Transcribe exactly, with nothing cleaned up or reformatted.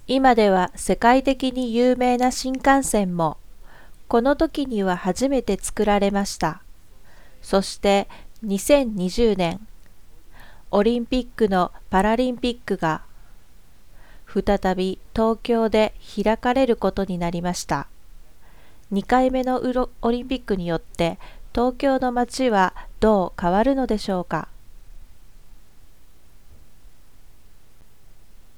今では世界的に有名な新幹線も、この時には初めて作られました。そしてにせんにじゅうねん、オリンピックのパラリンピックが再び東京で開かれることになりました。にかいめのオリンピックによって東京の街はどう変わるのでしょうか。